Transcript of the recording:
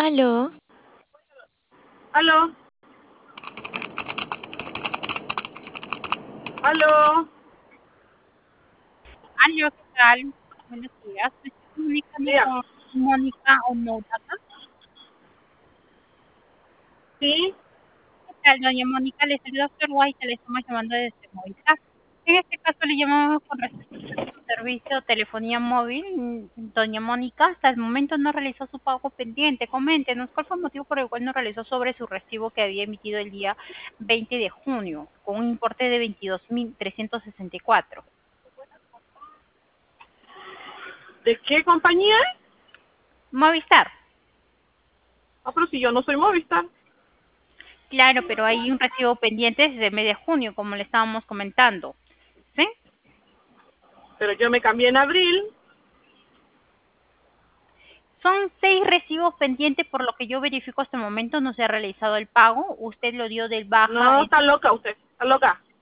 Aló, Aló, aló. Aló, ¿qué tal? Buenos días. Me estoy comunicando Dígame. con Mónica Onodata. Sí, ¿Qué tal, doña Mónica? Les saluda Doctor White, le estamos llamando desde Movistar. En este caso le llamamos con respecto a su servicio de telefonía móvil. Doña Mónica, hasta el momento no realizó su pago pendiente. Coméntenos, ¿cuál fue el motivo por el cual no realizó sobre su recibo que había emitido el día 20 de junio, con un importe de 22.364? ¿de qué compañía es? Movistar. Ah, pero si yo no soy Movistar. Claro, pero hay un recibo pendiente desde el mes de junio, como le estábamos comentando. ¿Sí? Pero yo me cambié en abril. Son 6 recibos pendientes, por lo que yo verifico hasta el momento no se ha realizado el pago. Usted lo dio de baja No, está loca usted. Está loca.